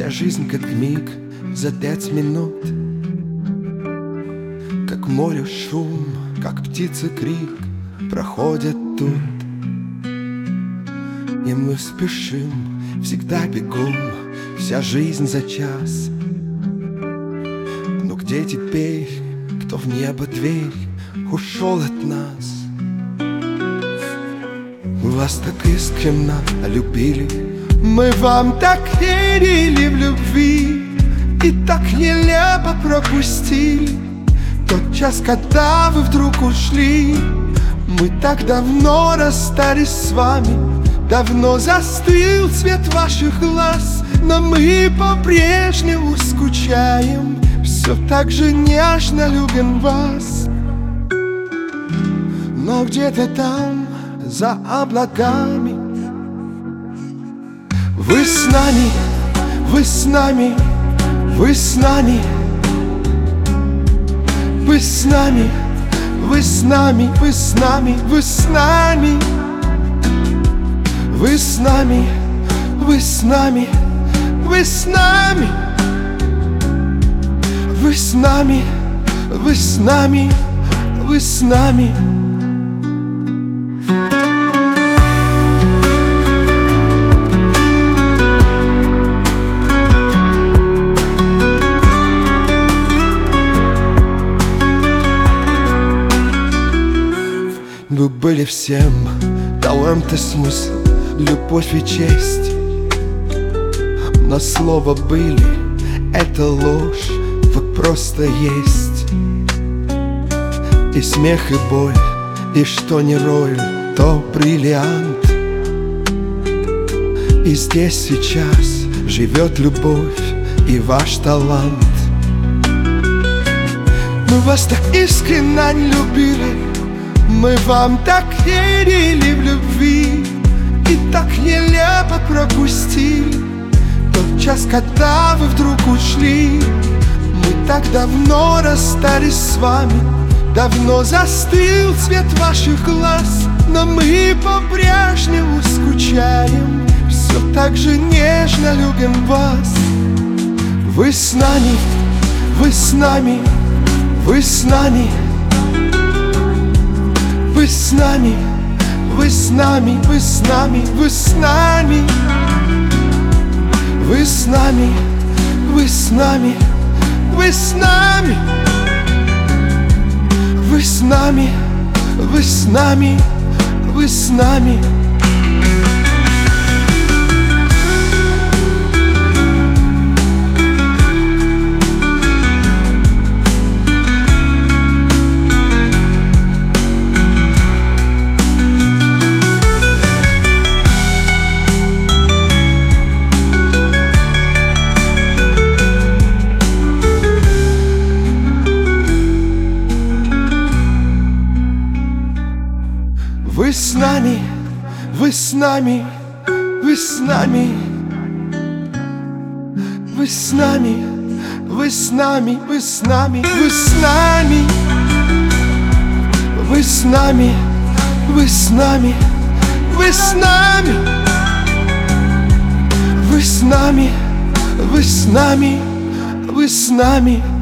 Вся жизнь как миг за 5 минут, как море шум, как птицы крик проходят тут. И мы спешим, всегда бегом, вся жизнь за час. Но где теперь, кто в небо дверь ушел от нас? Мы вас так искренно любили, мы вам так верили в любви, и так нелепо пропустили тот час, когда вы вдруг ушли. Мы так давно расстались с вами, давно застыл цвет ваших глаз, но мы по-прежнему скучаем, все так же нежно любим вас. Но где-то там, за облаками, вы с нами, вы с нами, вы с нами, вы с нами, вы с нами, вы с нами, вы с нами, вы с нами, вы с нами, вы с нами, вы с нами, вы с нами, вы с нами. Вы были всем, талант и смысл, любовь и честь. Но слово «были» — это ложь, вы просто есть. И смех, и боль, и что не роль, то бриллиант. И здесь сейчас живет любовь и ваш талант. Мы вас так искренне любили, мы вам так верили в любви, и так нелепо пропустили тот час, когда вы вдруг ушли. Мы так давно расстались с вами, давно застыл цвет ваших глаз, но мы по-прежнему скучаем, все так же нежно любим вас. Вы с нами, вы с нами, вы с нами, вы с нами, вы с нами, вы с нами, вы с нами, вы с нами, вы с нами, вы с нами, вы с нами, вы с нами, вы с нами. Вы с нами, вы с нами, вы с нами, вы с нами, вы с нами, вы с нами, вы с нами, вы с нами, вы с нами, вы с нами, вы с нами, вы с нами, вы с нами.